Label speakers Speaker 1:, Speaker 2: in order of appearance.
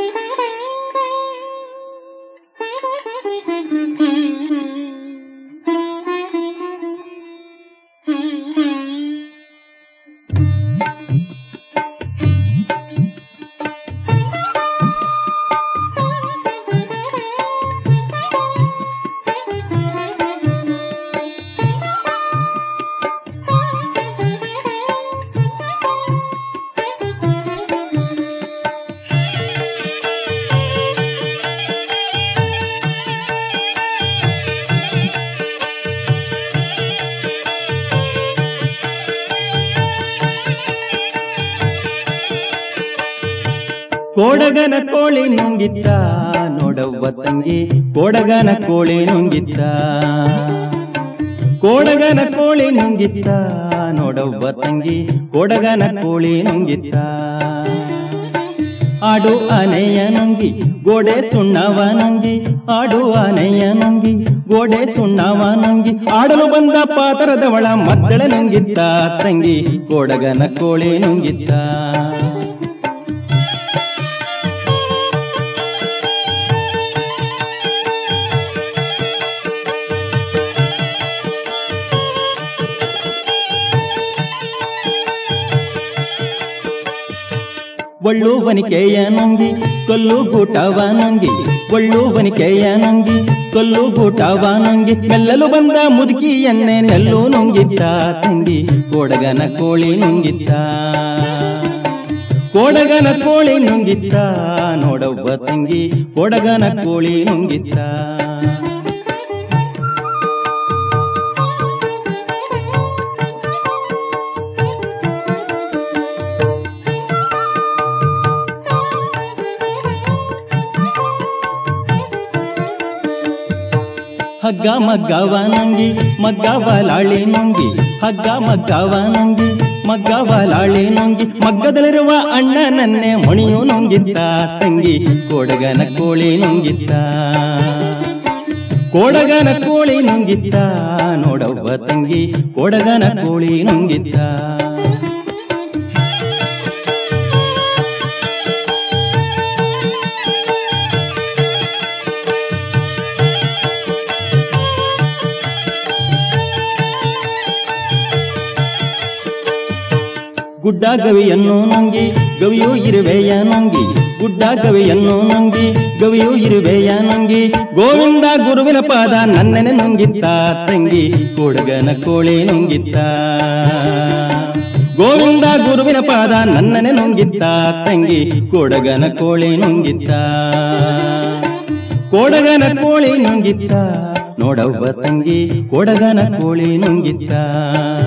Speaker 1: ಕೋಡಗನ ಕೋಳಿ ನುಂಗಿತ್ತ ನೋಡವ್ವ ತಂಗಿ, ಕೋಡಗನ ಕೋಳಿ ನುಂಗಿತ್ತ, ಕೋಡಗನ ಕೋಳಿ ನುಂಗಿತ್ತ ನೋಡವ್ವ ತಂಗಿ, ಕೋಡಗನ ಕೋಳಿ ನುಂಗಿತ್ತ. ಆಡು ಆನೆಯ ನುಂಗಿ ಗೋಡೆ ಸುಣ್ಣವ ನುಂಗಿ, ಆಡು ಆನೆಯ ನುಂಗಿ ಗೋಡೆ ಸುಣ್ಣವ ನುಂಗಿ, ಆಡಲು ಬಂದ ಪಾತರದವಳ ಮದ್ದಳ ನುಂಗಿತ್ತ ತಂಗಿ, ಕೋಡಗನ ಕೋಳಿ ನುಂಗಿತ್ತ. ಒಳ್ಳು ಬನಿಕೆಯ ನುಂಗಿ ಕೊಲ್ಲು ಗೂಟವ ನುಂಗಿ, ಒಳ್ಳು ಬನಿಕೆಯ ನುಂಗಿ ಕೊಲ್ಲು ಗೂಟವ ನುಂಗಿ, ಮೆಲ್ಲಲು ಬಂದ ಮುದುಕಿಯನ್ನೇ ನೆಲ್ಲು ನುಂಗಿತ್ತ ತಂಗಿ, ಕೋಡಗನ ಕೋಳಿ ನುಂಗಿತ್ತ. ಕೋಡಗನ ಕೋಳಿ ನುಂಗಿತ್ತ ನೋಡವ್ವ ತಂಗಿ, ಕೋಡಗನ ಕೋಳಿ ನುಂಗಿತ್ತ. ಹಗ್ಗ ಮಗ್ಗವ ನುಂಗಿ ಮಗ್ಗವ ಲಾಳಿ ನುಂಗಿ, ಹಗ್ಗ ಮಗ್ಗವ ನುಂಗಿ ಮಗ್ಗವ ಲಾಳಿ ನುಂಗಿ, ಮಗ್ಗದಲ್ಲಿರುವ ಅಣ್ಣನನ್ನೇ ಮಣಿಯು ನುಂಗಿತ್ತ ತಂಗಿ, ಕೋಡಗನ ಕೋಳಿ ನುಂಗಿತ್ತ. ಕೋಡಗನ ಕೋಳಿ ನುಂಗಿತ್ತ ನೋಡವ್ವ ತಂಗಿ, ಕೋಡಗನ ಕೋಳಿ ನುಂಗಿತ್ತ. ಗುಡ್ಡ ಗವಿಯನ್ನು ನುಂಗಿ ಗವಿಯೂ ಇರುವೆಯ ನುಂಗಿ, ಗುಡ್ಡ ಗವಿಯನ್ನು ನುಂಗಿ ಗವಿಯೂ ಇರುವೆಯ ನುಂಗಿ, ಗೋವಿಂದ ಗುರುವಿನ ಪಾದ ನನ್ನೆನೆ ನುಂಗಿತ್ತ ತಂಗಿ, ಕೋಡಗನ ಕೋಳಿ ನುಂಗಿತ್ತ. ಗೋವಿಂದ ಗುರುವಿನ ಪಾದ ನನ್ನನೆ ನುಂಗಿತ್ತ ತಂಗಿ, ಕೋಡಗನ ಕೋಳಿ ನುಂಗಿತ್ತ. ಕೋಡಗನ ಕೋಳಿ ನುಂಗಿತ್ತ ನೋಡವ್ವ ತಂಗಿ, ಕೋಡಗನ ಕೋಳಿ ನುಂಗಿತ್ತ.